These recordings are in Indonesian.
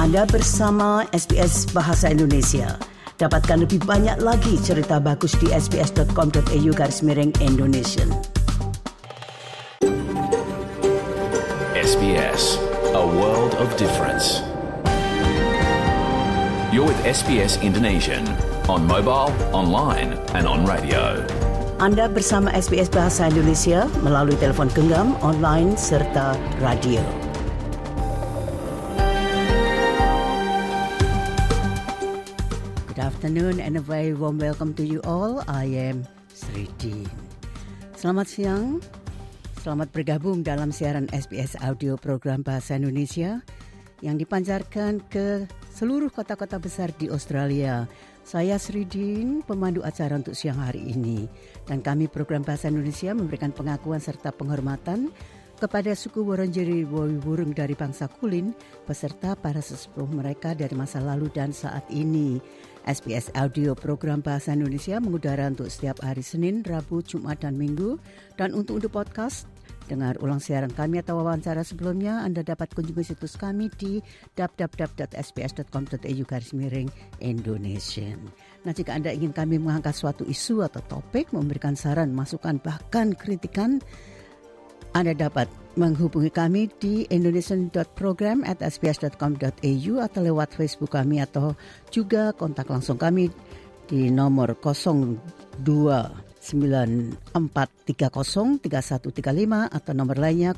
Anda bersama SBS Bahasa Indonesia. Dapatkan lebih banyak lagi cerita bagus di sbs.com.au/Indonesian. SBS, a world of difference. You're with SBS Indonesian on mobile, online and on radio. Anda bersama SBS Bahasa Indonesia melalui telefon genggam, online serta radio. Good afternoon and a very warm welcome to you all. I am Sri Dean. Selamat siang. Selamat bergabung dalam siaran SBS Audio Program Bahasa Indonesia yang dipancarkan ke seluruh kota-kota besar di Australia. Saya Sri Dean, pemandu acara untuk siang hari ini. Dan kami program Bahasa Indonesia memberikan pengakuan serta penghormatan kepada suku Wurundjeri Woi-wurrung dari bangsa Kulin beserta para sesepuh mereka dari masa lalu dan saat ini. SBS Audio Program Bahasa Indonesia mengudara untuk setiap hari Senin, Rabu, Jumat dan Minggu. Dan untuk podcast, dengar ulang siaran kami atau wawancara sebelumnya, Anda dapat kunjungi situs kami di www.sbs.com.au/Indonesian. Nah, jika Anda ingin kami mengangkat suatu isu atau topik, memberikan saran, masukan, bahkan kritikan, Anda dapat menghubungi kami di indonesian.program@sbs.com.au atau lewat Facebook kami atau juga kontak langsung kami di nomor 0294303135 atau nomor lainnya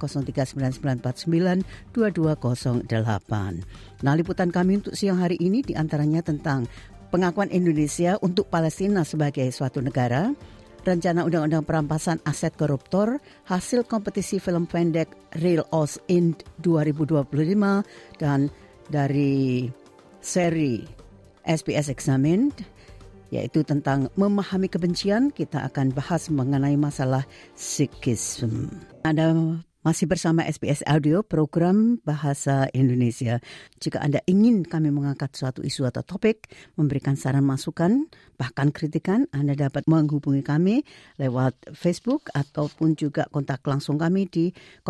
0399492208. Nah, liputan kami untuk siang hari ini diantaranya tentang pengakuan Indonesia untuk Palestina sebagai suatu negara, rencana undang-undang perampasan aset koruptor, hasil kompetisi film pendek Real Oz Ind 2025, dan dari seri SBS Examined, yaitu tentang memahami kebencian, kita akan bahas mengenai masalah Sikhism. Anda masih bersama SBS Audio Program Bahasa Indonesia. Jika Anda ingin kami mengangkat suatu isu atau topik, memberikan saran masukan, bahkan kritikan, Anda dapat menghubungi kami lewat Facebook ataupun juga kontak langsung kami di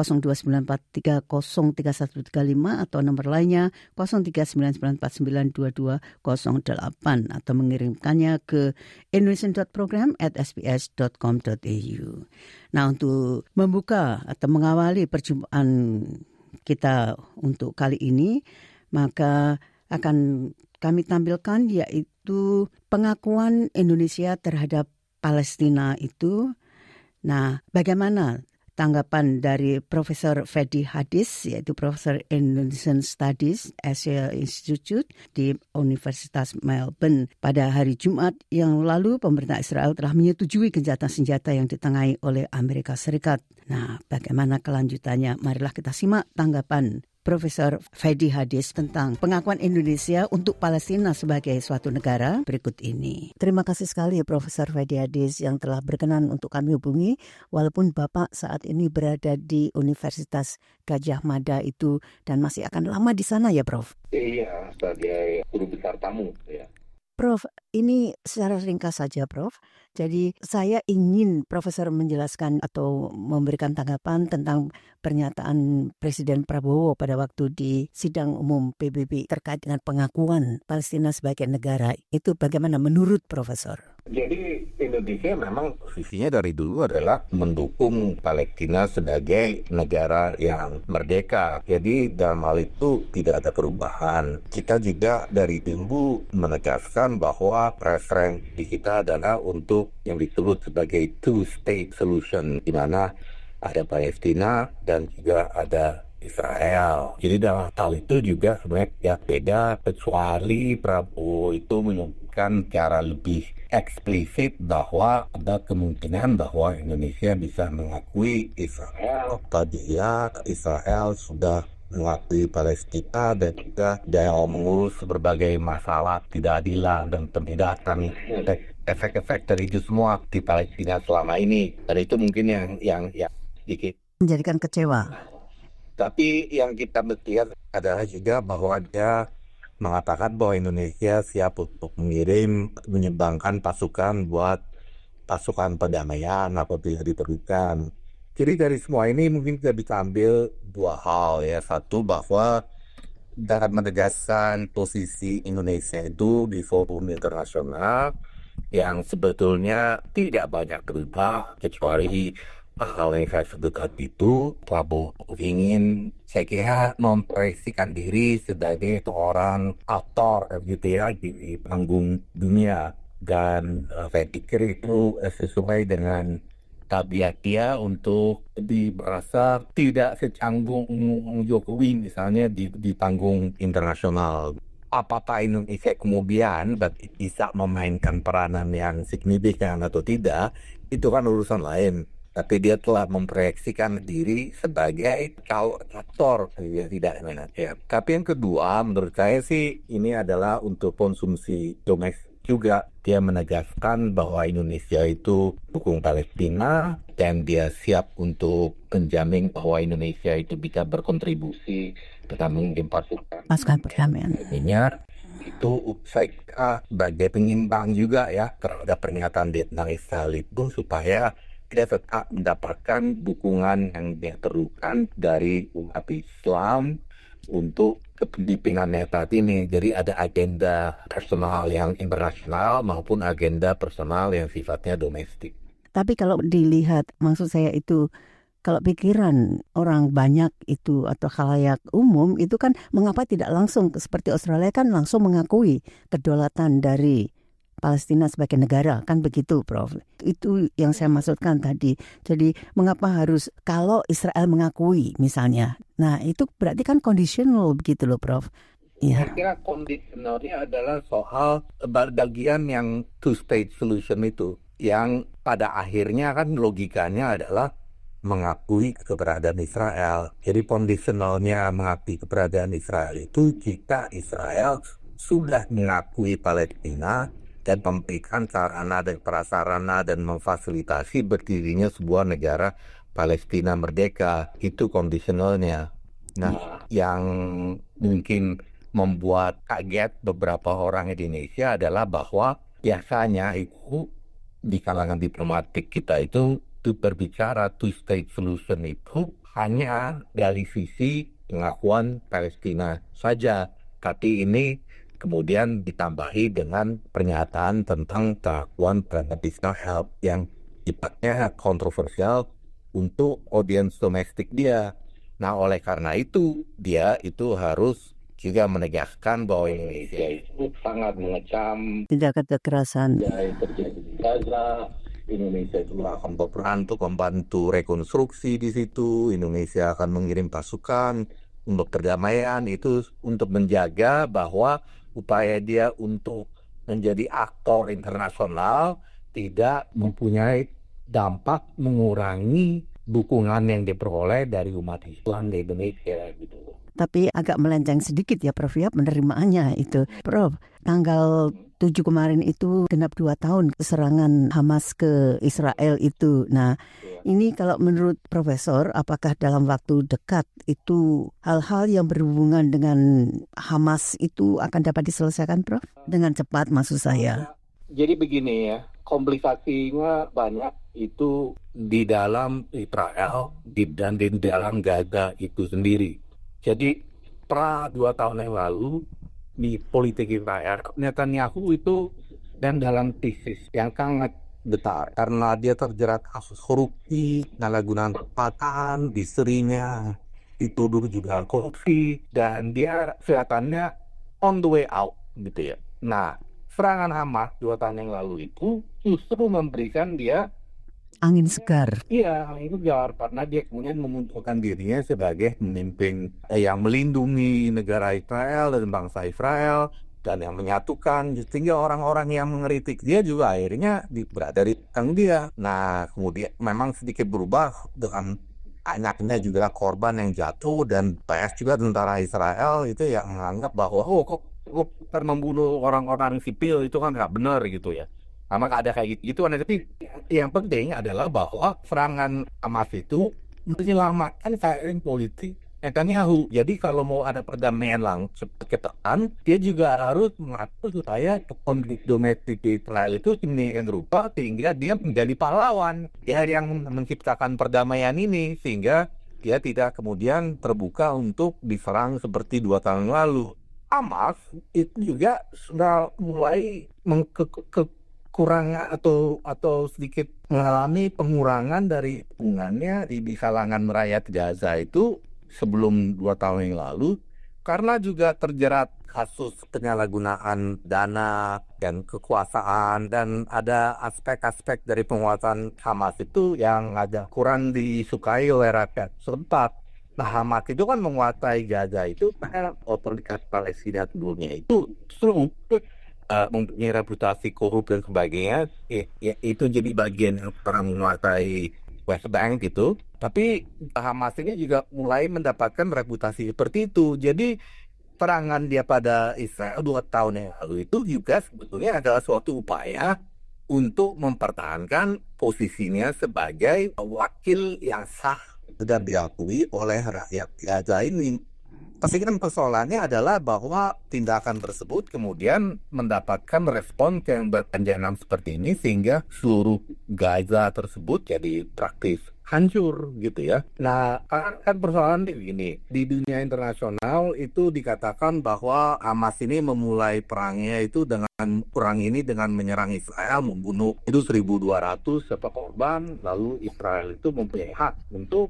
0294303135 atau nomor lainnya 0399492208 atau mengirimkannya ke indonesian.program@sbs.com.au. Nah, untuk membuka atau mengawali perjumpaan kita untuk kali ini, maka akan kami tampilkan yaitu pengakuan Indonesia terhadap Palestina itu. Nah, bagaimana tanggapan dari Profesor Fedi Hadis, yaitu Profesor Indonesian Studies Asia Institute di Universitas Melbourne pada hari Jumat yang lalu. Pemerintah Israel telah menyetujui gencatan senjata yang ditengahi oleh Amerika Serikat. Nah, bagaimana kelanjutannya? Marilah kita simak tanggapan Profesor Fedi Hadis tentang pengakuan Indonesia untuk Palestina sebagai suatu negara berikut ini. Terima kasih sekali Profesor Fedi Hadis yang telah berkenan untuk kami hubungi, walaupun Bapak saat ini berada di Universitas Gadjah Mada itu dan masih akan lama di sana ya, Prof? Iya, sebagai guru besar tamu ya. Prof, ini secara ringkas saja, Prof. Jadi saya ingin Profesor menjelaskan atau memberikan tanggapan tentang pernyataan Presiden Prabowo pada waktu di sidang umum PBB terkait dengan pengakuan Palestina sebagai negara. Itu bagaimana menurut Profesor? Jadi Indonesia memang posisinya dari dulu adalah mendukung Palestina sebagai negara yang merdeka. Jadi dalam hal itu tidak ada perubahan. Kita juga dari dulu menegaskan bahwa preferensi kita adalah untuk yang disebut sebagai two-state solution, di mana ada Palestina dan juga ada Israel. Jadi dalam hal itu juga sebenarnya beda, kecuali Prabowo itu menyebutkan secara lebih eksplisit bahwa ada kemungkinan bahwa Indonesia bisa mengakui Israel. Tadinya Israel sudah mengakui Palestina dan juga dalam mengurus berbagai masalah ketidakadilan dan penindasan efek-efek dari itu semua di Palestina selama ini. Dan itu mungkin yang sedikit menjadikan kecewa. Tapi yang kita lihat adalah juga bahwa dia mengatakan bahwa Indonesia siap untuk menyumbangkan pasukan buat pasukan perdamaian apabila diperlukan. Jadi dari semua ini mungkin kita bisa ambil dua hal ya. Satu, bahwa dengan menegaskan posisi Indonesia itu di forum internasional yang sebetulnya tidak banyak berubah kecuali hal yang saya sebutkan itu. Prabowo ingin, saya kira, memproyeksikan diri sebagai seorang aktor gitu ya di panggung dunia, dan saya pikir itu sesuai dengan tabiat dia untuk merasa tidak secanggung Jokowi misalnya di panggung internasional. Apakah Indonesia kemudian bisa memainkan peranan yang signifikan atau tidak, itu kan urusan lain. Tapi dia telah memproyeksikan diri sebagai aktor, ya tidak ya. Tapi yang kedua, menurut saya sih ini adalah untuk konsumsi domestik juga. Dia menegaskan bahwa Indonesia itu dukung Palestina dan dia siap untuk menjamin bahwa Indonesia itu bisa berkontribusi dalam pasukan perdamaian. Itu saya sebagai pengimbang juga ya terhadap pernyataan tentang Israel itu, supaya dia tetap mendapatkan dukungan yang dia perlukan dari umat Islam untuk kepentingannya saat ini. Jadi ada agenda personal yang internasional maupun agenda personal yang sifatnya domestik. Tapi kalau dilihat, maksud saya itu, kalau pikiran orang banyak itu atau khalayak umum itu kan mengapa tidak langsung seperti Australia kan langsung mengakui kedaulatan dari Palestina sebagai negara, kan begitu Prof. Itu yang saya maksudkan tadi. Jadi mengapa harus kalau Israel mengakui misalnya. Nah itu berarti kan conditional begitu loh Prof. Ya. Saya kira conditionalnya adalah soal bagian yang two-state solution itu. Yang pada akhirnya kan logikanya adalah mengakui keberadaan Israel. Jadi conditionalnya mengakui keberadaan Israel itu jika Israel sudah mengakui Palestina dan memberikan sarana dan prasarana dan memfasilitasi berdirinya sebuah negara Palestina merdeka. Itu kondisionalnya. Nah, yang mungkin membuat kaget beberapa orang Indonesia adalah bahwa biasanya itu di kalangan diplomatik kita itu berbicara two-state solution itu hanya dari sisi pengakuan Palestina saja. Tapi ini kemudian ditambahi dengan pernyataan tentang pengakuan terhadap Israel yang sifatnya kontroversial untuk audiens domestik dia. Nah, oleh karena itu, dia itu harus juga menegaskan bahwa Indonesia itu sangat mengecam tindakan kekerasan yang terjadi di Gaza. Indonesia juga akan berperan untuk membantu rekonstruksi di situ. Indonesia akan mengirim pasukan untuk perdamaian, itu untuk menjaga bahwa upaya dia untuk menjadi aktor internasional tidak mempunyai dampak mengurangi dukungan yang diperoleh dari umat Islam di Indonesia gitu. Tapi agak melenceng sedikit ya Prof ya penerimaannya itu. Prof, tanggal 7 kemarin itu genap 2 tahun serangan Hamas ke Israel itu. Nah, ini kalau menurut Profesor, apakah dalam waktu dekat itu hal-hal yang berhubungan dengan Hamas itu akan dapat diselesaikan Prof? Dengan cepat maksud saya. Jadi begini ya, komplikasinya banyak itu di dalam Israel dan di dalam Gaza itu sendiri. Jadi 2 tahun yang lalu di politik Israel, Netanyahu itu dan dalam krisis yang sangat besar karena dia terjerat kasus korupsi, penyalahgunaan kekuasaan, istrinya dituduh juga korupsi dan dia kelihatannya on the way out gitu ya. Nah, serangan Hamas 2 tahun yang lalu itu justru memberikan dia angin segar. Iya, angin segar karena dia kemudian memunculkan dirinya sebagai pemimpin yang melindungi negara Israel dan bangsa Israel dan yang menyatukan, sehingga orang-orang yang mengkritik dia juga akhirnya berada di belakang dia. Nah, kemudian memang sedikit berubah dengan anaknya juga korban yang jatuh dan banyak juga tentara Israel itu yang menganggap bahwa kok membunuh orang-orang sipil itu kan nggak benar gitu ya. Sama ada kayak gitu. Tapi yang penting adalah bahwa serangan Hamas itu menyelamatkan keadaan politik Netanyahu. Jadi kalau mau ada perdamaian langsung ketekan, dia juga harus mengatur supaya konflik domestik di Israel itu sedemikian rupa sehingga dia menjadi pahlawan. Dia yang menciptakan perdamaian ini sehingga dia tidak kemudian terbuka untuk diserang seperti 2 tahun lalu. Hamas itu juga sudah mulai kekurangan atau sedikit mengalami pengurangan dari dukungannya di kalangan rakyat Gaza itu sebelum 2 tahun yang lalu, karena juga terjerat kasus penyalahgunaan dana dan kekuasaan, dan ada aspek-aspek dari penguasaan Hamas itu yang agak kurang disukai oleh rakyat setempat. Nah, Hamas itu kan menguasai Gaza itu karena otoritas Palestina dulunya itu justru mempunyai reputasi korup dan sebagainya. Itu jadi bagian yang pernah menguasai West Bank gitu. Tapi Hamas ini juga mulai mendapatkan reputasi seperti itu. Jadi serangan dia pada Israel 2 tahun yang lalu itu juga sebetulnya adalah suatu upaya untuk mempertahankan posisinya sebagai wakil yang sah dan diakui oleh rakyat Gaza ini. Tapi kan persoalannya adalah bahwa tindakan tersebut kemudian mendapatkan respon yang berkepanjangan seperti ini, sehingga seluruh Gaza tersebut jadi praktis hancur gitu ya. Nah, kan persoalan begini, di dunia internasional itu dikatakan bahwa Hamas ini memulai perangnya itu dengan menyerang Israel, membunuh itu 1.200 korban, lalu Israel itu mempunyai hak untuk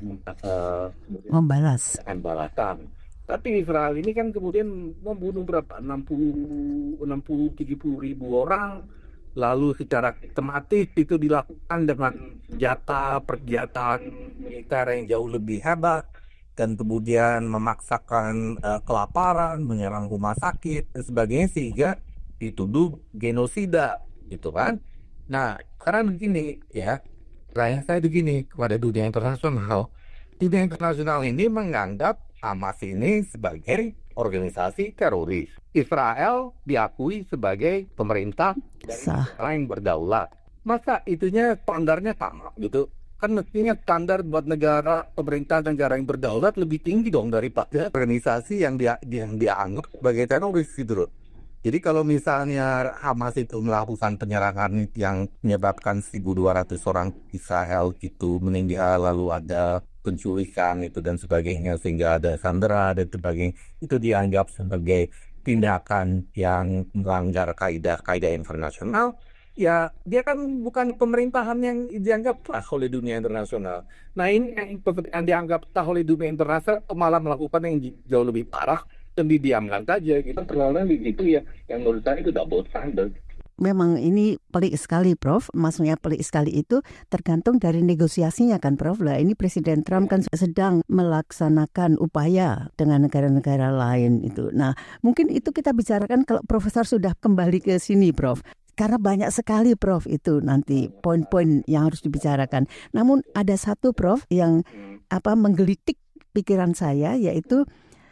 membalas. Balasan. Tapi Israel ini kan kemudian membunuh berapa? 60-70 ribu orang. Lalu secara sistematis itu dilakukan dengan persenjataan militer yang jauh lebih hebat, dan kemudian memaksakan kelaparan, menyerang rumah sakit dan sebagainya, sehingga dituduh genosida gitu kan. Nah, sekarang begini ya, pertanyaan saya begini kepada dunia internasional. Dunia internasional ini menganggap Hamas ini sebagai organisasi teroris. Israel diakui sebagai pemerintah yang berdaulat. Masa itunya standarnya sama gitu? Kan mestinya standar buat pemerintah negara yang berdaulat lebih tinggi dong daripada organisasi yang dianggap sebagai teroris gitu loh. Jadi kalau misalnya Hamas itu melakukan penyerangan yang menyebabkan 1.200 orang Israel gitu meninggal, lalu ada penculikan itu dan sebagainya, sehingga ada sandera dan sebagainya, itu dianggap sebagai tindakan yang melanggar kaidah internasional, ya dia kan bukan pemerintahan yang dianggap sah oleh dunia internasional. Nah, ini yang dianggap sah oleh dunia internasional malah melakukan yang jauh lebih parah dan didiamkan saja gitu. Perlawanan begitu ya, yang menurut saya itu double standard. Memang ini pelik sekali, Prof. Maksudnya pelik sekali itu tergantung dari negosiasinya kan, Prof. Lah ini Presiden Trump kan sedang melaksanakan upaya dengan negara-negara lain itu. Nah, mungkin itu kita bicarakan kalau Profesor sudah kembali ke sini, Prof. Karena banyak sekali, Prof, itu nanti poin-poin yang harus dibicarakan. Namun ada satu, Prof, yang menggelitik pikiran saya, yaitu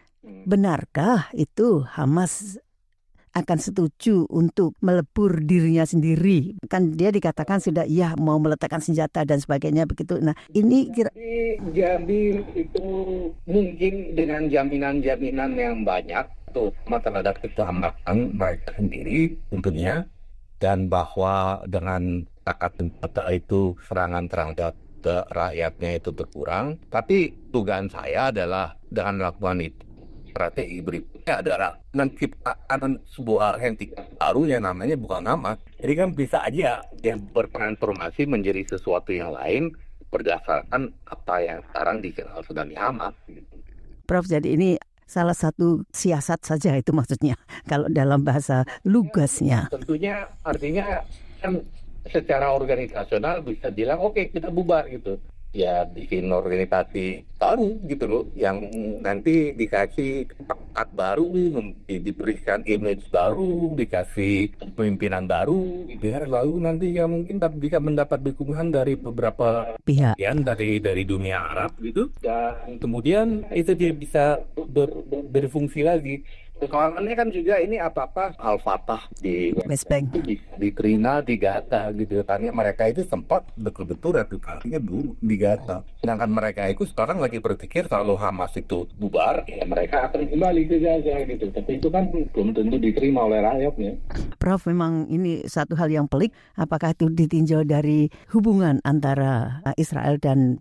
benarkah itu Hamas akan setuju untuk melebur dirinya sendiri? Kan dia dikatakan sudah mau meletakkan senjata dan sebagainya begitu. Nah, ini jadi itu mungkin dengan jaminan-jaminan yang banyak tuh terhadap keselamatan mereka sendiri tentunya, dan bahwa dengan takat itu serangan terhadap rakyatnya itu berkurang. Tapi dugaan saya adalah dengan melakukan itu strategi berikutnya adalah menciptakan sebuah entitas baru yang namanya bukan Hamas. Jadi kan bisa aja dia bertransformasi menjadi sesuatu yang lain berdasarkan apa yang sekarang dikenal sebagai Hamas. Prof, jadi ini salah satu siasat saja itu maksudnya kalau dalam bahasa lugasnya. Tentunya artinya kan secara organisasional bisa bilang oke, kita bubar gitu. Ya bikin organisasi baru gitu loh, yang nanti dikasih pangkat baru, diberikan image baru, dikasih pemimpinan baru, biar lalu nanti ya mungkin bisa mendapat dukungan dari beberapa pihak dari dunia Arab gitu, dan kemudian itu dia bisa berfungsi lagi. Soalnya kan juga ini apa-apa Al-Fatah di West Bank diterima di Gaza gitu. Karena mereka itu sempat betul-betul reputasinya dulu di Gaza. Sedangkan mereka itu sekarang lagi berpikir kalau Hamas itu bubar, ya mereka akan kembali ke Gaza gitu. Tapi itu kan belum tentu diterima oleh rakyatnya. Prof, memang ini satu hal yang pelik. Apakah itu ditinjau dari hubungan antara Israel dan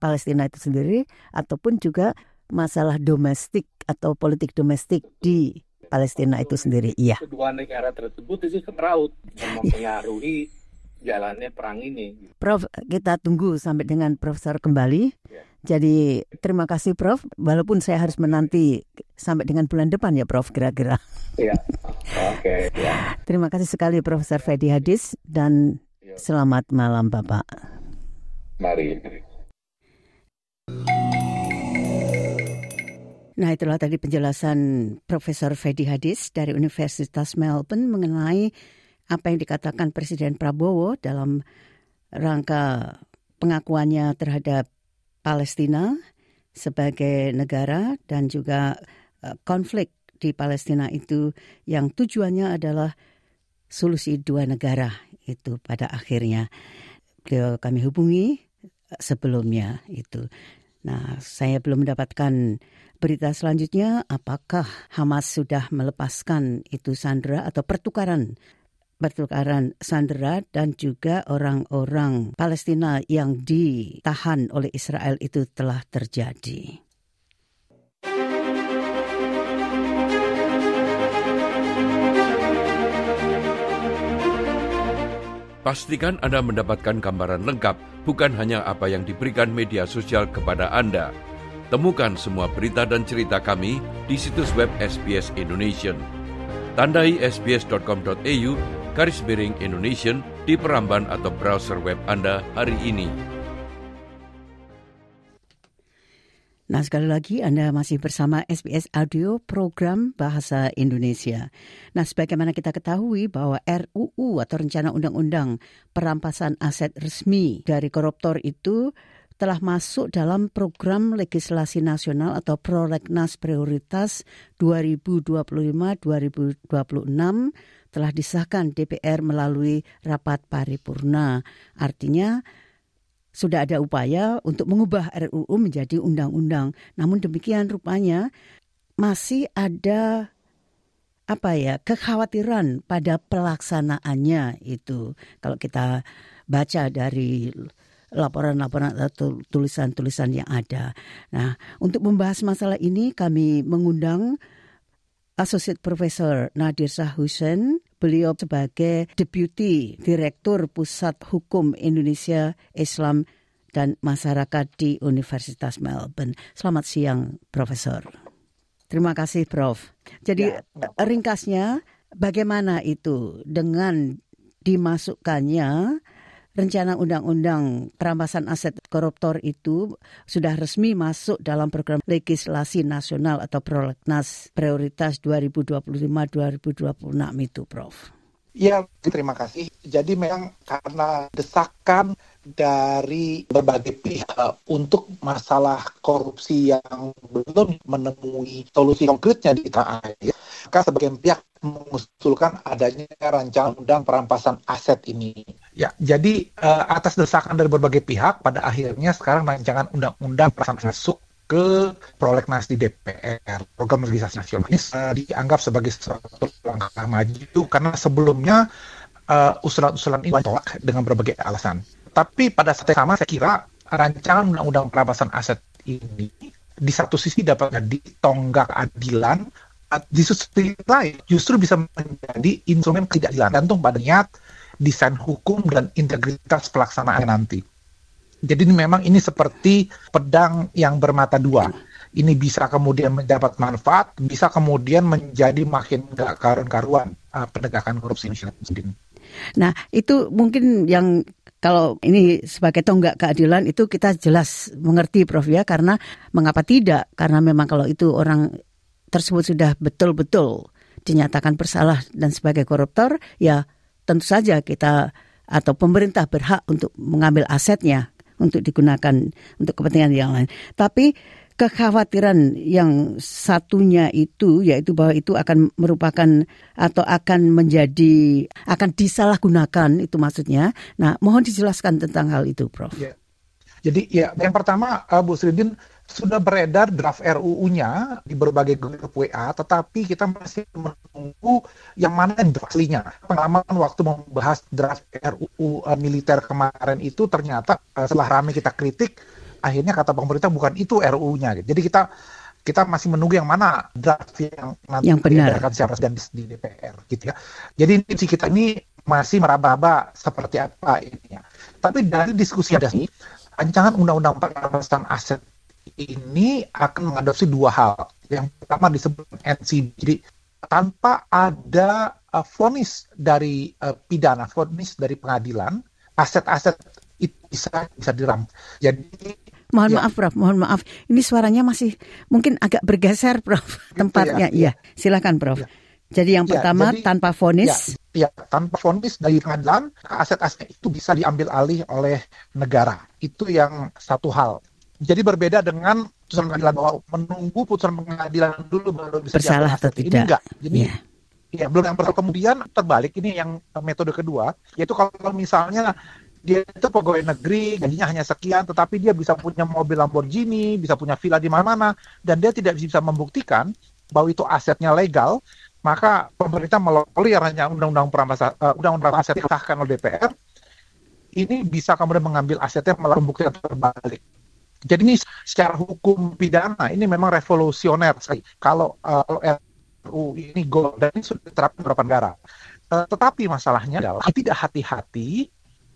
Palestina itu sendiri ataupun juga masalah domestik atau politik domestik di Palestina itu sendiri. Iya. Kedua negara tersebut itu semeraut dan mempengaruhi jalannya perang ini. Prof, kita tunggu sampai dengan Profesor kembali. Ya. Jadi terima kasih Prof, walaupun saya harus menanti sampai dengan bulan depan ya Prof kira-kira. Iya, oke. Ya. Terima kasih sekali Profesor Fedi Hadis dan selamat malam Bapak. Mari. Nah, itulah tadi penjelasan Profesor Fedi Hadis dari Universitas Melbourne mengenai apa yang dikatakan Presiden Prabowo dalam rangka pengakuannya terhadap Palestina sebagai negara dan juga konflik di Palestina itu yang tujuannya adalah solusi dua negara itu pada akhirnya. Beliau kami hubungi sebelumnya itu. Nah, saya belum mendapatkan berita selanjutnya apakah Hamas sudah melepaskan itu sandera atau pertukaran sandera dan juga orang-orang Palestina yang ditahan oleh Israel itu telah terjadi. Pastikan Anda mendapatkan gambaran lengkap, bukan hanya apa yang diberikan media sosial kepada Anda. Temukan semua berita dan cerita kami di situs web SBS Indonesian. Tandai sbs.com.au/Indonesian di peramban atau browser web Anda hari ini. Nah, sekali lagi Anda masih bersama SBS Audio Program Bahasa Indonesia. Nah, sebagaimana kita ketahui bahwa RUU atau Rencana Undang-Undang Perampasan Aset Resmi dari Koruptor itu telah masuk dalam program legislasi nasional atau Prolegnas Prioritas 2025-2026 telah disahkan DPR melalui rapat paripurna. Artinya sudah ada upaya untuk mengubah RUU menjadi undang-undang. Namun demikian rupanya masih ada kekhawatiran pada pelaksanaannya itu. Kalau kita baca dari laporan-laporan atau tulisan-tulisan yang ada. Nah, untuk membahas masalah ini kami mengundang Associate Professor Nadir Shah Hussein. Beliau sebagai Deputy Direktur Pusat Hukum Indonesia Islam dan Masyarakat di Universitas Melbourne. Selamat siang, Profesor. Terima kasih, Prof. Jadi ringkasnya, bagaimana itu dengan dimasukkannya Rencana Undang-Undang Perampasan Aset Koruptor itu sudah resmi masuk dalam program legislasi nasional atau Prolegnas Prioritas 2025-2026 itu, Prof. Ya, terima kasih. Jadi memang karena desakan dari berbagai pihak untuk masalah korupsi yang belum menemui solusi konkretnya di tanah air, maka sebagian pihak mengusulkan adanya rancangan undang perampasan aset ini. Ya, jadi atas desakan dari berbagai pihak, pada akhirnya sekarang rancangan undang-undang perampasan masuk ke prolegnas di DPR. Program legislasi nasional ini dianggap sebagai suatu langkah maju karena sebelumnya usulan-usulan ini ditolak dengan berbagai alasan. Tapi pada saat yang sama saya kira rancangan undang-undang perampasan aset ini di satu sisi dapat menjadi tonggak keadilan, di sisi lain justru bisa menjadi instrumen ketidakadilan gantung pada niat, desain hukum dan integritas pelaksanaan nanti. Jadi memang ini seperti pedang yang bermata dua. Ini bisa kemudian mendapat manfaat, bisa kemudian menjadi makin gak karuan-karuan penegakan korupsi sendiri. Nah, itu mungkin yang kalau ini sebagai tonggak keadilan itu kita jelas mengerti, Prof, ya, karena mengapa tidak? Karena memang kalau itu orang tersebut sudah betul-betul dinyatakan bersalah dan sebagai koruptor, ya tentu saja kita atau pemerintah berhak untuk mengambil asetnya untuk digunakan untuk kepentingan yang lain. Tapi kekhawatiran yang satunya itu, yaitu bahwa itu akan merupakan atau akan disalahgunakan, itu maksudnya. Nah, mohon dijelaskan tentang hal itu, Prof. Ya. Jadi ya, yang pertama, Bu Sridin, sudah beredar draft RUU-nya di berbagai grup WA, tetapi kita masih menunggu yang mana draft aslinya. Pengalaman waktu membahas draft RUU militer kemarin itu ternyata setelah ramai kita kritik, akhirnya kata pemerintah bukan itu RUU-nya. Gitu. Jadi kita masih menunggu yang mana draft yang nanti diedarkan secara resmi di DPR gitu ya. Jadi diskusi kita ini masih meraba-raba seperti apa ini ya. Tapi dari diskusi ada sih, rancangan undang-undang perampasan aset ini akan mengadopsi dua hal. Yang pertama disebut NCB. Jadi tanpa ada vonis dari pidana, vonis dari pengadilan, aset-aset itu bisa dirampas. Jadi Mohon maaf, Prof. Mohon maaf. Ini suaranya masih mungkin agak bergeser, Prof. Tempatnya. Iya, silakan, Prof. Jadi yang pertama tanpa vonis. Ya, tanpa vonis dari pengadilan, aset-aset itu bisa diambil alih oleh negara. Itu yang satu hal. Jadi berbeda dengan putusan pengadilan bahwa menunggu putusan pengadilan dulu baru bisa bersalah atau tidak. Ini enggak. Jadi belum yang pertama. Kemudian terbalik ini yang metode kedua, yaitu kalau misalnya dia itu pegawai negeri, gajinya hanya sekian, tetapi dia bisa punya mobil Lamborghini, bisa punya villa di mana-mana, dan dia tidak bisa membuktikan bahwa itu asetnya legal, maka pemerintah melalui rancangan undang-undang perampasan aset yang disahkan oleh DPR, ini bisa kemudian mengambil asetnya melalui pembuktian terbalik. Jadi ini secara hukum pidana ini memang revolusioner sekali. Kalau RUU ini goal dan ini sudah diterapkan beberapa negara. Tetapi masalahnya adalah tidak hati-hati,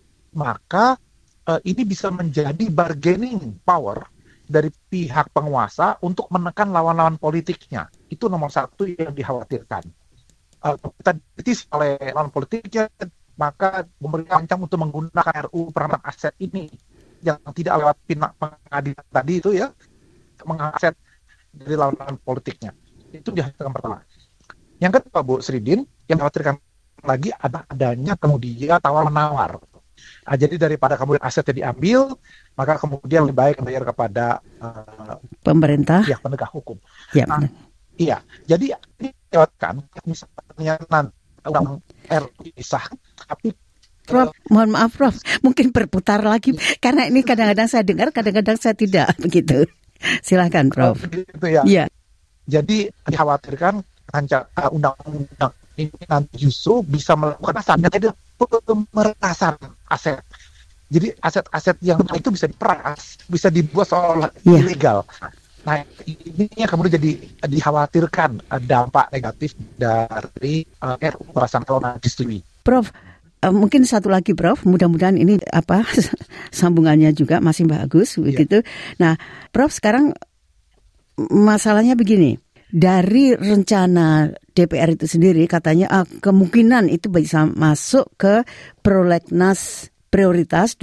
maka ini bisa menjadi bargaining power dari pihak penguasa untuk menekan lawan-lawan politiknya. Itu nomor satu yang dikhawatirkan. Kita kritis oleh lawan politiknya, maka pemerintah ancam untuk menggunakan RUU perampasan aset ini yang tidak lewat pengadilan tadi itu ya, mengaset dari lawan-lawan politiknya. Itu dikhawatirkan pertama. Yang kedua, Bu Sridin, yang dikhawatirkan lagi adanya kemudian tawar-menawar. Nah, jadi daripada kemudian asetnya diambil, maka kemudian lebih baik bayar kepada pemerintah, ya penegak hukum. Ya, nah, iya, jadi ini lewatkan misalnya nanti undang RUU disah, tapi Prof, mohon maaf Prof, mungkin berputar lagi karena ini kadang-kadang saya dengar, kadang-kadang saya tidak begitu. Silakan Prof. Gitu ya. Iya. Jadi dikhawatirkan undang-undang ini nanti justru bisa melakukan jadi pemerasan aset. Jadi aset-aset yang itu bisa diperas, bisa dibuat seolah ilegal. Nah, ini yang kemudian jadi dikhawatirkan dampak negatif dari RUU perampasan kalau nanti disetujui. Prof, mungkin satu lagi Prof, mudah-mudahan ini sambungannya juga masih bagus begitu. Nah, Prof sekarang masalahnya begini. Dari rencana DPR itu sendiri katanya kemungkinan itu bisa masuk ke prolegnas prioritas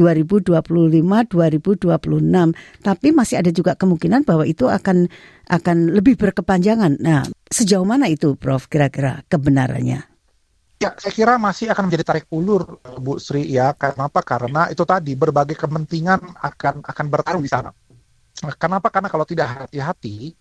2025-2026. Tapi masih ada juga kemungkinan bahwa itu akan lebih berkepanjangan. Nah, sejauh mana itu Prof kira-kira kebenarannya? Ya, saya kira masih akan menjadi tarik ulur, Bu Sri ya. Kenapa? Karena itu tadi berbagai kepentingan akan bertarung di sana. Kenapa? Karena kalau tidak hati-hati,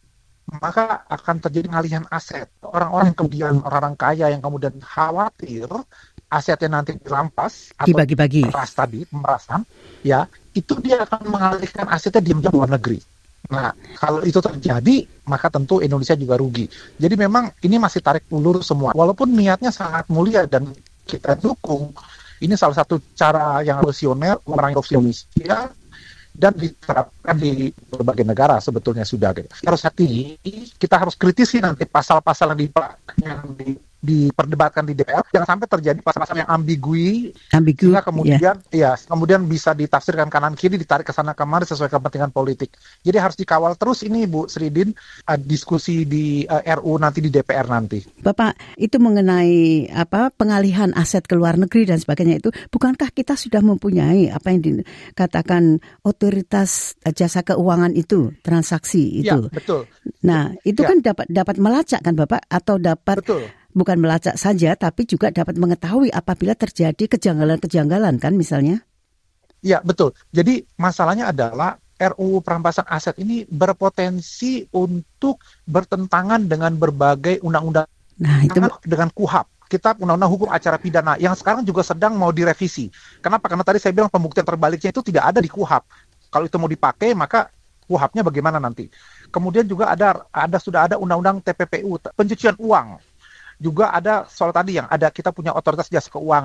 maka akan terjadi pengalihan aset. Orang-orang yang kemudian orang kaya yang kemudian khawatir asetnya nanti dirampas atau dibagi-bagi, pemerasan, ya itu dia akan mengalihkan asetnya diam-diam luar negeri. Nah, kalau itu terjadi, maka tentu Indonesia juga rugi. Jadi memang ini masih tarik ulur semua. Walaupun niatnya sangat mulia dan kita dukung, ini salah satu cara yang revolusioner memerangi korupsi Indonesia dan diterapkan di berbagai negara sebetulnya sudah. Harus hati, kita harus kritisi nanti pasal-pasal yang diperdebatkan di DPR, jangan sampai terjadi pasal-pasal yang ambigu, sehingga kemudian kemudian bisa ditafsirkan kanan kiri, ditarik ke sana kemari sesuai kepentingan politik. Jadi harus dikawal terus ini Bu Sridin, diskusi di RU nanti di DPR nanti. Bapak, itu mengenai pengalihan aset ke luar negeri dan sebagainya itu, bukankah kita sudah mempunyai apa yang dikatakan otoritas jasa keuangan itu, transaksi itu? Ya, betul. Nah, itu kan dapat melacak kan Bapak, atau dapat bukan melacak saja, tapi juga dapat mengetahui apabila terjadi kejanggalan-kejanggalan kan misalnya? Ya, betul. Jadi masalahnya adalah RUU perampasan aset ini berpotensi untuk bertentangan dengan berbagai undang-undang. Nah, itu dengan KUHAP, Kitab Undang-Undang Hukum Acara Pidana, yang sekarang juga sedang mau direvisi. Kenapa? Karena tadi saya bilang pembuktian terbaliknya itu tidak ada di KUHAP. Kalau itu mau dipakai, maka KUHAP-nya bagaimana nanti? Kemudian juga sudah ada Undang-Undang TPPU, pencucian uang. Juga ada soal tadi yang ada kita punya otoritas jasa keuangan.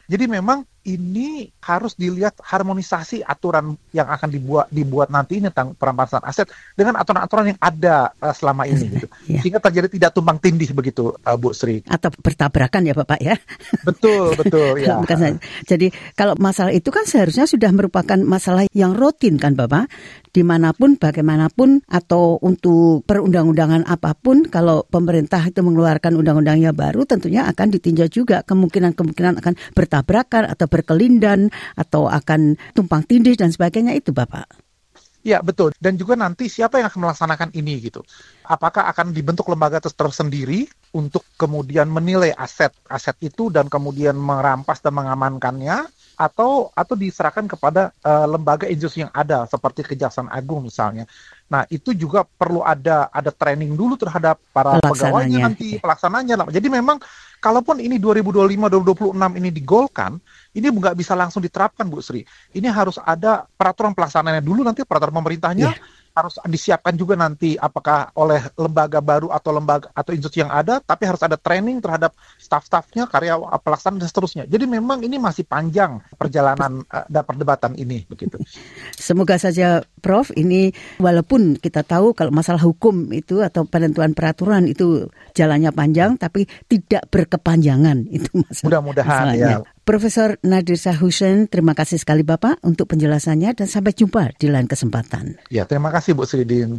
Jadi memang ini harus dilihat harmonisasi aturan yang akan dibuat nanti ini tentang perampasan aset dengan aturan-aturan yang ada selama ini gitu. Sehingga terjadi tidak tumpang tindih begitu, Bu Sri. Atau bertabrakan ya Bapak ya. Betul ya. Jadi kalau masalah itu kan seharusnya sudah merupakan masalah yang rutin kan Bapak, dimanapun, bagaimanapun, atau untuk perundang-undangan apapun, kalau pemerintah itu mengeluarkan undang-undangnya baru, tentunya akan ditinjau juga kemungkinan akan bertabrakan atau berkelindan atau akan tumpang tindih dan sebagainya itu Bapak. Ya betul, dan juga nanti siapa yang akan melaksanakan ini gitu. Apakah akan dibentuk lembaga tersendiri untuk kemudian menilai aset itu dan kemudian merampas dan mengamankannya, atau diserahkan kepada lembaga institusi yang ada seperti Kejaksaan Agung misalnya. Nah itu juga perlu ada training dulu terhadap para pegawainya nanti, pelaksananya. Jadi memang kalaupun ini 2025-2026 ini digolkan, ini nggak bisa langsung diterapkan Bu Sri. Ini harus ada peraturan pelaksanaannya dulu, nanti peraturan pemerintahnya harus disiapkan juga nanti apakah oleh lembaga baru atau institusi yang ada, tapi harus ada training terhadap staf-stafnya, karyawan, pelaksanaan dan seterusnya. Jadi memang ini masih panjang perjalanan dan perdebatan ini begitu. Semoga saja Prof, ini walaupun kita tahu kalau masalah hukum itu atau penentuan peraturan itu jalannya panjang, tapi tidak berkepanjangan itu mudah-mudahan ya. Profesor Nadir Shah Hussein, terima kasih sekali Bapak untuk penjelasannya dan sampai jumpa di lain kesempatan. Ya, terima kasih Bu Sridin.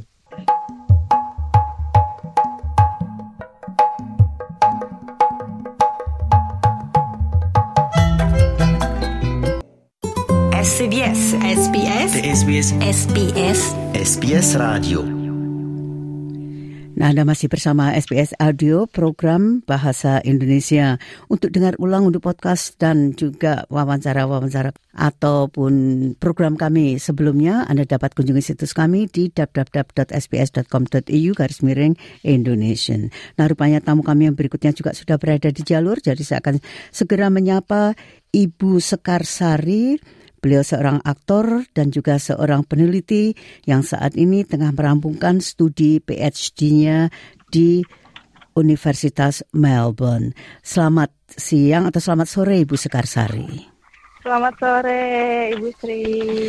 SBS Radio. Nah, Anda masih bersama SBS Audio, program Bahasa Indonesia. Untuk dengar ulang untuk podcast dan juga wawancara-wawancara ataupun program kami sebelumnya, Anda dapat kunjungi situs kami di www.sbs.com.au/Indonesian. Nah, rupanya tamu kami yang berikutnya juga sudah berada di jalur, jadi saya akan segera menyapa Ibu Sekarsari. Beliau seorang aktor dan juga seorang peneliti yang saat ini tengah merampungkan studi PhD-nya di Universitas Melbourne. Selamat siang atau selamat sore Ibu Sekarsari. Selamat sore Ibu Sri.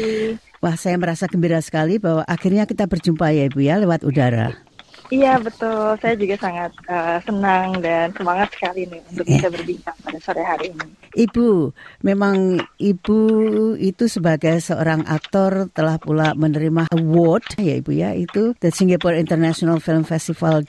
Wah, saya merasa gembira sekali bahwa akhirnya kita berjumpa ya Ibu ya lewat udara. Iya betul, saya juga sangat senang dan semangat sekali nih untuk bisa berbincang pada sore hari ini. Ibu, memang Ibu itu sebagai seorang aktor telah pula menerima award ya Ibu ya, itu The Singapore International Film Festival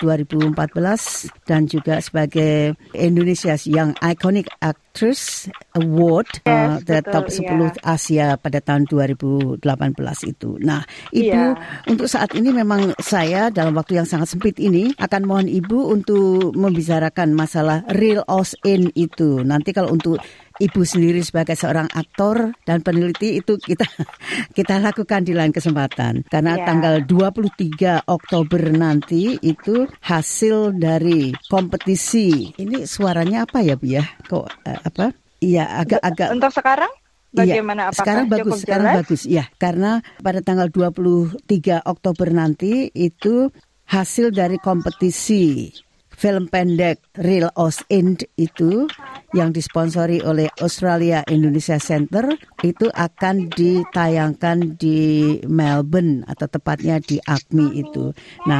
2014 dan juga sebagai Indonesia's Young Iconic Actress Award the Top 10 Asia pada tahun 2018 itu. Nah, Ibu untuk saat ini memang saya dalam waktu yang sangat sempit ini akan mohon Ibu untuk membicarakan masalah real OSINT itu. Nanti kalau untuk Ibu sendiri sebagai seorang aktor dan peneliti itu kita lakukan di lain kesempatan. Karena tanggal 23 Oktober nanti itu hasil dari kompetisi. Ini suaranya apa ya Bu ya? Kok apa? Iya agak untuk sekarang bagaimana? Apakah sekarang bagus. Ya, karena pada tanggal 23 Oktober nanti itu hasil dari kompetisi film pendek Real OSINT itu yang disponsori oleh Australia Indonesia Center itu akan ditayangkan di Melbourne atau tepatnya di ACMI itu. Nah,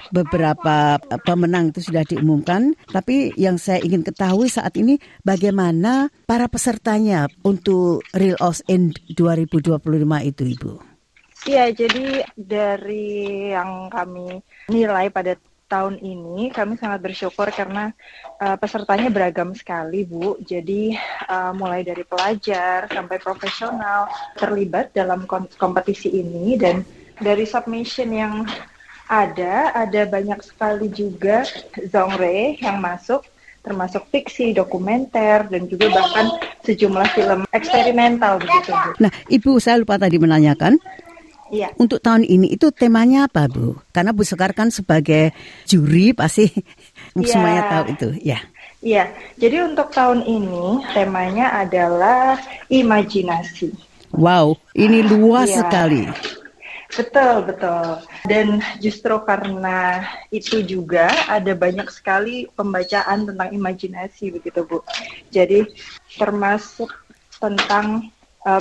beberapa pemenang itu sudah diumumkan, tapi yang saya ingin ketahui saat ini bagaimana para pesertanya untuk Real OSINT 2025 itu, Ibu. Iya, jadi dari yang kami nilai pada tahun ini kami sangat bersyukur karena pesertanya beragam sekali Bu. Jadi mulai dari pelajar sampai profesional terlibat dalam kompetisi ini, dan dari submission yang ada banyak sekali juga genre yang masuk, termasuk fiksi, dokumenter, dan juga bahkan sejumlah film eksperimental begitu Bu. Nah, Ibu saya lupa tadi menanyakan. Iya. Untuk tahun ini itu temanya apa Bu? Karena Bu Sekar kan sebagai juri pasti semuanya tahu itu. Ya. Iya. Jadi untuk tahun ini temanya adalah imajinasi. Wow, ini luas sekali. Betul, betul. Dan justru karena itu juga ada banyak sekali pembacaan tentang imajinasi begitu, Bu. Jadi termasuk tentang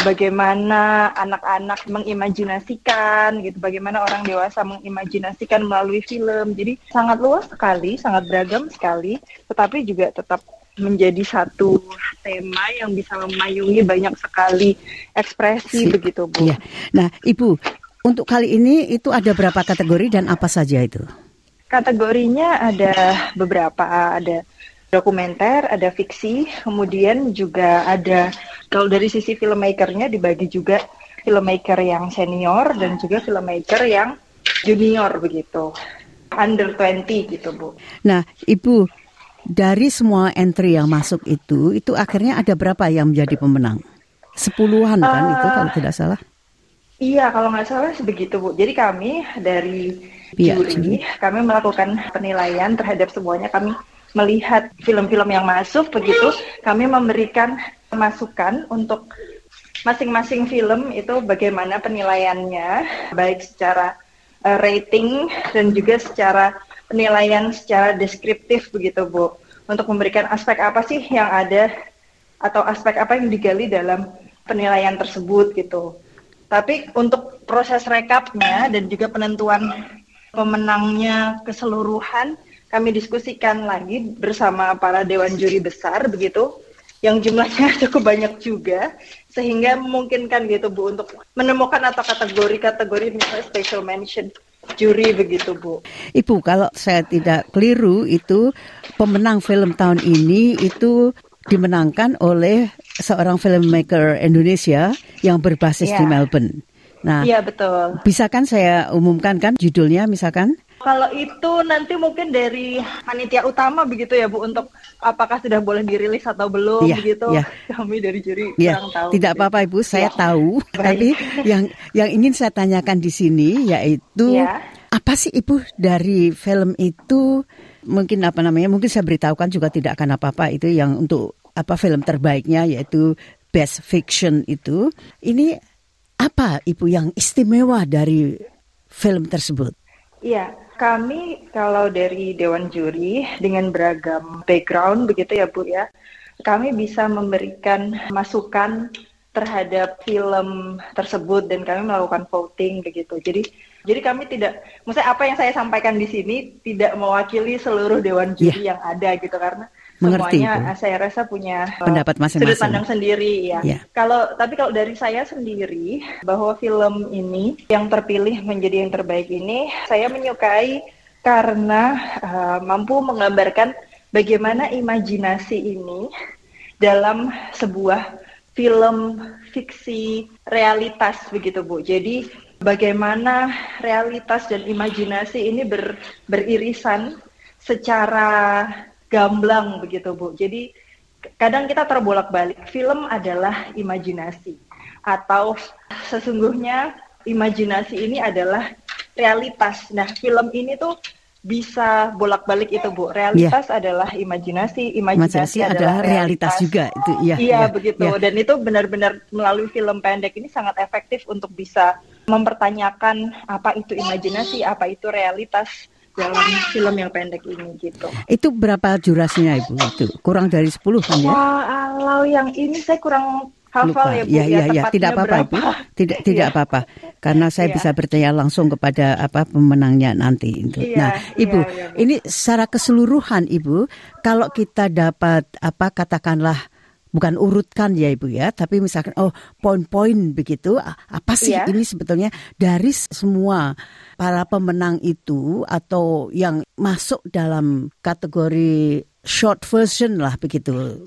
bagaimana anak-anak mengimajinasikan gitu, bagaimana orang dewasa mengimajinasikan melalui film. Jadi sangat luas sekali, sangat beragam sekali, tetapi juga tetap menjadi satu tema yang bisa memayungi banyak sekali ekspresi begitu, Bu. Ya. Nah, Ibu, untuk kali ini itu ada berapa kategori dan apa saja itu? Kategorinya ada beberapa, ada dokumenter, ada fiksi, kemudian juga ada, kalau dari sisi filmmaker-nya dibagi juga filmmaker yang senior dan juga filmmaker yang junior begitu, under 20 gitu, Bu. Nah, Ibu, dari semua entry yang masuk itu akhirnya ada berapa yang menjadi pemenang? 10-an kan itu kalau tidak salah? Iya, kalau nggak salah sebegitu, Bu. Jadi kami dari juri, kami melakukan penilaian terhadap semuanya. Kami melihat film-film yang masuk, begitu. Kami memberikan masukan untuk masing-masing film itu bagaimana penilaiannya, baik secara rating dan juga secara penilaian secara deskriptif, begitu, Bu. Untuk memberikan aspek apa sih yang ada atau aspek apa yang digali dalam penilaian tersebut, gitu. Tapi untuk proses rekapnya dan juga penentuan pemenangnya keseluruhan, kami diskusikan lagi bersama para dewan juri besar begitu, yang jumlahnya cukup banyak juga, sehingga memungkinkan gitu, Bu, untuk menemukan atau kategori-kategori misalnya special mention juri begitu, Bu. Ibu, kalau saya tidak keliru itu pemenang film tahun ini itu dimenangkan oleh seorang filmmaker Indonesia yang berbasis di Melbourne. Nah, iya, betul. Bisa kan saya umumkan kan judulnya misalkan? Kalau itu nanti mungkin dari panitia utama begitu ya, Bu, untuk apakah sudah boleh dirilis atau belum begitu. Kami dari juri kurang tahu. Tidak apa-apa, Ibu, saya tahu. Tapi yang ingin saya tanyakan di sini yaitu apa sih, Ibu, dari film itu mungkin mungkin saya beritahukan juga tidak akan apa-apa, itu yang untuk film terbaiknya yaitu Best Fiction itu. Ini apa, Ibu, yang istimewa dari film tersebut? Iya, kami kalau dari Dewan Juri dengan beragam background begitu ya, Bu ya, kami bisa memberikan masukan terhadap film tersebut dan kami melakukan voting begitu. Jadi kami tidak, maksudnya apa yang saya sampaikan di sini tidak mewakili seluruh Dewan Juri yang ada gitu, karena mengerti, semuanya Bu. Saya rasa punya pendapat masing-masing, sudut pandang sendiri ya. Tapi kalau dari saya sendiri, bahwa film ini yang terpilih menjadi yang terbaik ini saya menyukai karena mampu menggambarkan bagaimana imajinasi ini dalam sebuah film fiksi realitas begitu, Bu. Jadi bagaimana realitas dan imajinasi ini beririsan secara gamblang begitu, Bu. Jadi kadang kita terbolak-balik, film adalah imajinasi atau sesungguhnya imajinasi ini adalah realitas. Nah, film ini tuh bisa bolak-balik itu, Bu. Realitas adalah imajinasi adalah realitas juga itu. Begitu. Dan itu benar-benar melalui film pendek ini sangat efektif untuk bisa mempertanyakan apa itu imajinasi, apa itu realitas dalam film yang pendek ini gitu. Itu berapa durasinya, Ibu? Itu kurang dari 10 kan ya? Kalau yang ini saya kurang hafal, lupa. Ya, Bu. Ya, tidak apa-apa, Ibu. Tidak apa-apa. Karena saya bisa bertanya langsung kepada pemenangnya nanti itu. Ibu, ini secara keseluruhan, Ibu, kalau kita dapat katakanlah bukan urutkan ya, Ibu ya, tapi misalkan poin-poin begitu, apa sih ini sebetulnya dari semua para pemenang itu atau yang masuk dalam kategori short version lah begitu.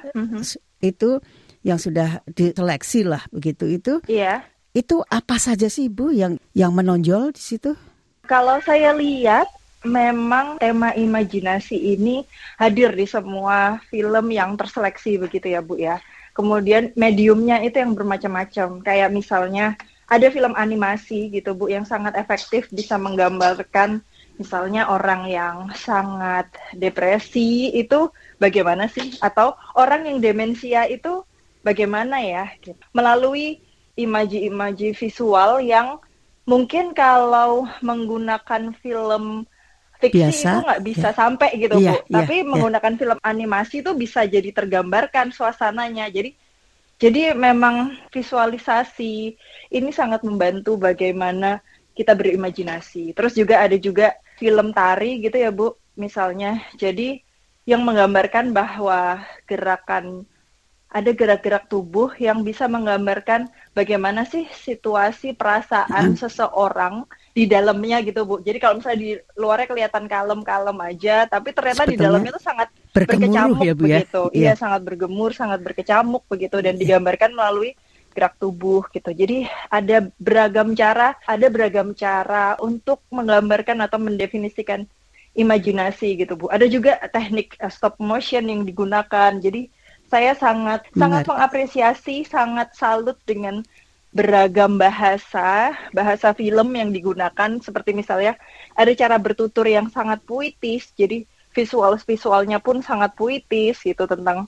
Itu yang sudah diseleksi lah begitu itu. Itu apa saja sih, Ibu, yang menonjol di situ? Kalau saya lihat memang tema imajinasi ini hadir di semua film yang terseleksi begitu ya, Bu ya. Kemudian mediumnya itu yang bermacam-macam. Kayak misalnya ada film animasi gitu, Bu, yang sangat efektif bisa menggambarkan misalnya orang yang sangat depresi itu bagaimana sih, atau orang yang demensia itu bagaimana ya gitu. Melalui imaji-imaji visual yang mungkin kalau menggunakan film fiksi Biasa, itu nggak bisa sampai gitu, Bu. Tapi yeah. menggunakan film animasi itu bisa jadi tergambarkan suasananya. Jadi memang visualisasi ini sangat membantu bagaimana kita berimajinasi. Terus juga ada juga film tari gitu ya, Bu, misalnya. Jadi yang menggambarkan bahwa ada gerak-gerak tubuh yang bisa menggambarkan bagaimana sih situasi perasaan seseorang di dalamnya gitu, Bu. Jadi kalau misalnya di luarnya kelihatan kalem-kalem aja, tapi ternyata di dalamnya tuh sangat berkecamuk ya, Bu, begitu. Iya, sangat bergemur, sangat berkecamuk begitu, dan digambarkan melalui gerak tubuh gitu. Jadi ada beragam cara untuk menggambarkan atau mendefinisikan imajinasi gitu, Bu. Ada juga teknik stop motion yang digunakan. Jadi saya sangat mengapresiasi, sangat salut dengan beragam bahasa film yang digunakan, seperti misalnya ada cara bertutur yang sangat puitis, jadi visualnya pun sangat puitis gitu tentang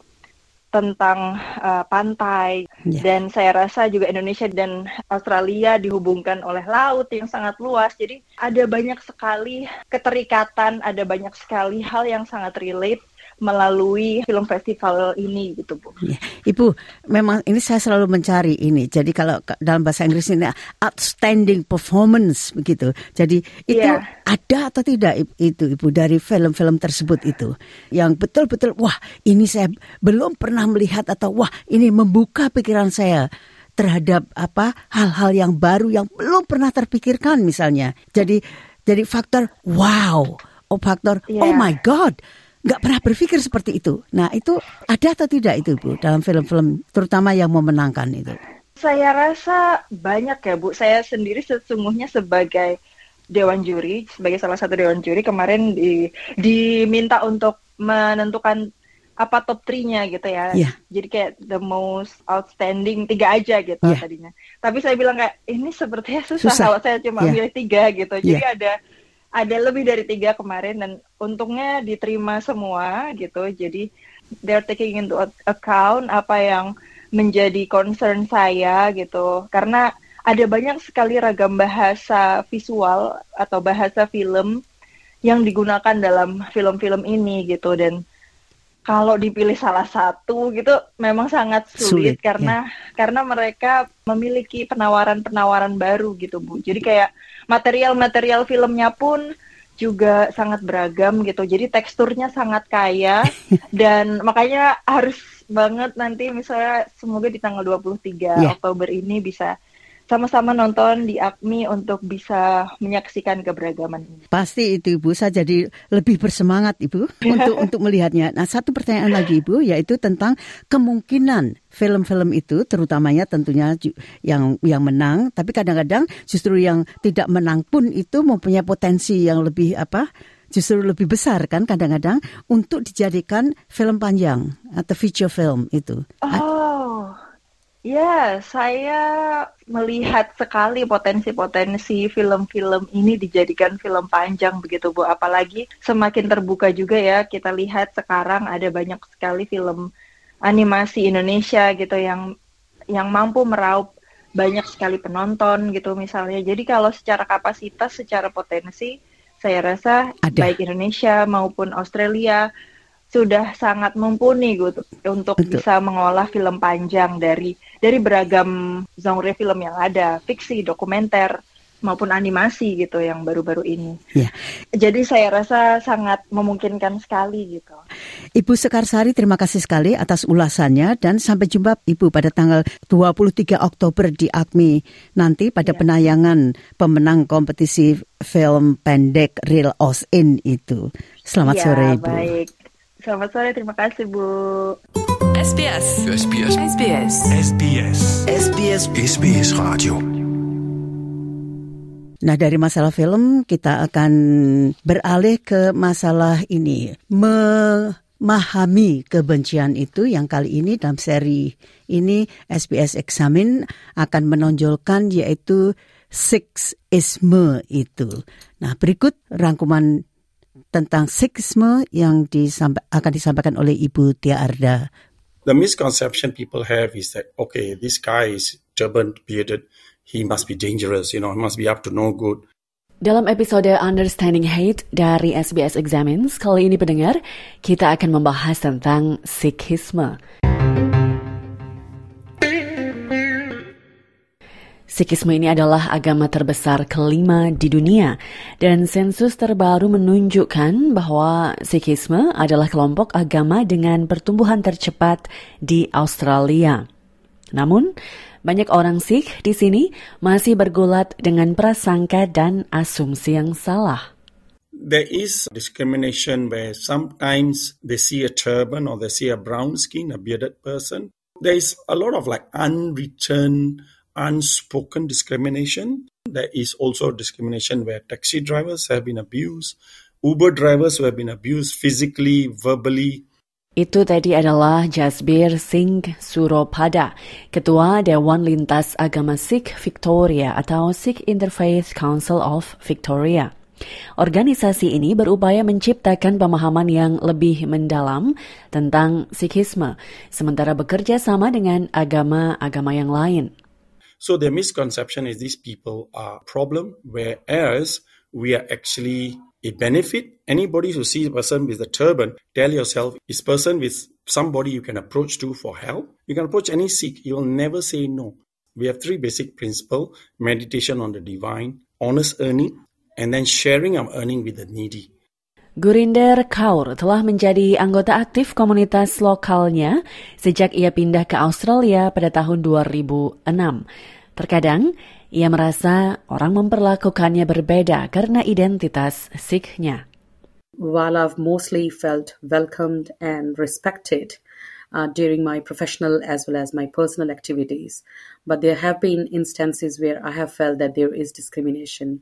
pantai. Dan saya rasa juga Indonesia dan Australia dihubungkan oleh laut yang sangat luas, jadi ada banyak sekali keterikatan, ada banyak sekali hal yang sangat relate melalui film festival ini gitu, Bu. Ya. Ibu, memang ini saya selalu mencari ini. Jadi kalau dalam bahasa Inggris ini outstanding performance begitu. Jadi itu ada atau tidak itu Ibu dari film-film tersebut itu yang betul-betul wah ini saya belum pernah melihat atau wah ini membuka pikiran saya terhadap hal-hal yang baru yang belum pernah terpikirkan misalnya. Jadi faktor wow, faktor oh my God. Nggak pernah berpikir seperti itu. Nah, itu ada atau tidak itu, Bu, dalam film-film terutama yang memenangkan itu? Saya rasa banyak ya, Bu. Saya sendiri sesungguhnya sebagai salah satu dewan juri kemarin diminta untuk menentukan apa top 3-nya gitu ya. Yeah. Jadi kayak the most outstanding 3 aja gitu tadinya. Tapi saya bilang kayak ini sepertinya susah. Kalau saya cuma milih 3 gitu. Jadi ada lebih dari 3 kemarin dan untungnya diterima semua gitu. Jadi they're taking into account apa yang menjadi concern saya gitu. Karena ada banyak sekali ragam bahasa visual atau bahasa film yang digunakan dalam film-film ini gitu. Dan kalau dipilih salah satu gitu memang sangat sulit karena mereka memiliki penawaran-penawaran baru gitu, Bu. Jadi kayak material filmnya pun juga sangat beragam gitu. Jadi teksturnya sangat kaya dan makanya harus banget nanti misalnya semoga di tanggal 23 Oktober ini bisa sama-sama nonton di ACMI untuk bisa menyaksikan keberagaman ini. Pasti itu Ibu, saya jadi lebih bersemangat Ibu untuk melihatnya. Nah, satu pertanyaan lagi Ibu, yaitu tentang kemungkinan film-film itu, terutamanya tentunya yang menang, tapi kadang-kadang justru yang tidak menang pun itu mempunyai potensi yang lebih justru lebih besar kan kadang-kadang untuk dijadikan film panjang atau feature film itu. Ya, saya melihat sekali potensi-potensi film-film ini dijadikan film panjang begitu, Bu. Apalagi semakin terbuka juga ya, kita lihat sekarang ada banyak sekali film animasi Indonesia gitu yang mampu meraup banyak sekali penonton gitu misalnya. Jadi kalau secara kapasitas, secara potensi, saya rasa baik Indonesia maupun Australia sudah sangat mumpuni gitu untuk bisa mengolah film panjang dari beragam genre film yang ada, fiksi, dokumenter maupun animasi gitu yang baru-baru ini. Yeah. Jadi saya rasa sangat memungkinkan sekali gitu. Ibu Sekarsari, terima kasih sekali atas ulasannya dan sampai jumpa Ibu pada tanggal 23 Oktober di ACMI nanti pada penayangan pemenang kompetisi film pendek Real Oz-In itu. Selamat sore Ibu. Baik. Selamat sore, terima kasih Bu. SBS. SBS. SBS. SBS. SBS. SBS Radio. Nah, dari masalah film kita akan beralih ke masalah ini. Memahami kebencian itu yang kali ini dalam seri ini SBS Examine akan menonjolkan yaitu seksisme itu. Nah, berikut rangkuman tentang seksisme yang akan disampaikan oleh Ibu Tia Arda. The misconception people have is that, okay, this guy is turban bearded, he must be dangerous, he must be up to no good. Dalam episode Understanding Hate dari SBS Examines, kali ini pendengar, kita akan membahas tentang Sikhisme. Sikhisme ini adalah agama terbesar kelima di dunia, dan sensus terbaru menunjukkan bahwa Sikhisme adalah kelompok agama dengan pertumbuhan tercepat di Australia. Namun, banyak orang Sikh di sini masih bergulat dengan prasangka dan asumsi yang salah. There is discrimination where sometimes they see a turban or they see a brown skin, a bearded person. There is a lot of unwritten, unspoken discrimination. There is also discrimination where taxi drivers have been abused, Uber drivers who have been abused physically, verbally. Itu tadi adalah Jasbir Singh Suropada, Ketua Dewan Lintas Agama Sikh Victoria atau Sikh Interfaith Council of Victoria. Organisasi ini berupaya menciptakan pemahaman yang lebih mendalam tentang Sikhisme, sementara bekerja sama dengan agama-agama yang lain. So the misconception is these people are a problem, whereas we are actually a benefit. Anybody who sees a person with a turban, tell yourself, this person with somebody you can approach to for help. You can approach any Sikh. He will never say no. We have 3 basic principles: meditation on the divine, honest earning, and then sharing our earning with the needy. Gurinder Kaur telah menjadi anggota aktif komunitas lokalnya sejak ia pindah ke Australia pada tahun 2006. Terkadang, ia merasa orang memperlakukannya berbeda karena identitas Sikhnya. While I've mostly felt welcomed and respected during my professional as well as my personal activities, but there have been instances where I have felt that there is discrimination.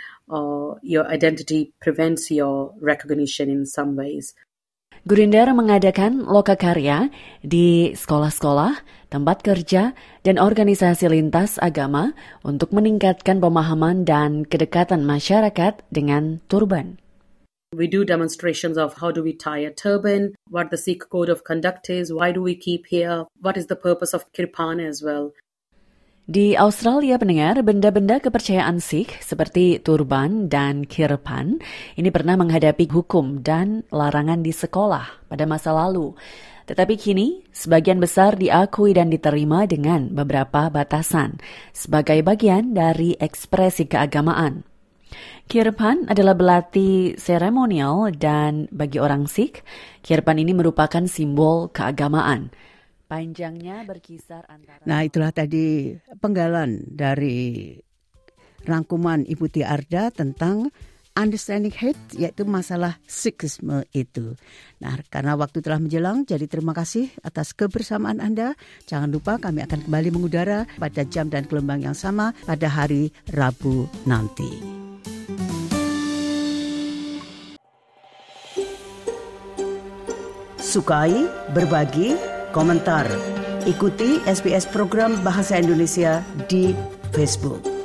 Your identity prevents your recognition in some ways. Gurinder mengadakan lokakarya di sekolah-sekolah, tempat kerja, dan organisasi lintas agama untuk meningkatkan pemahaman dan kedekatan masyarakat dengan turban. We do demonstrations of how do we tie a turban, what the Sikh code of conduct is, why do we keep here, what is the purpose of kirpan as well. Di Australia, pendengar, benda-benda kepercayaan Sikh seperti turban dan kirpan ini pernah menghadapi hukum dan larangan di sekolah pada masa lalu. Tetapi kini, sebagian besar diakui dan diterima dengan beberapa batasan sebagai bagian dari ekspresi keagamaan. Kirpan adalah belati seremonial dan bagi orang Sikh, kirpan ini merupakan simbol keagamaan. Panjangnya berkisar antara... Nah, itulah tadi penggalan dari rangkuman Ibu Tiarda tentang Understanding Hate, yaitu masalah Sikhisme itu. Nah, karena waktu telah menjelang, jadi terima kasih atas kebersamaan Anda. Jangan lupa kami akan kembali mengudara pada jam dan gelombang yang sama pada hari Rabu nanti. Sukai, berbagi, komentar. Ikuti SBS program Bahasa Indonesia di Facebook.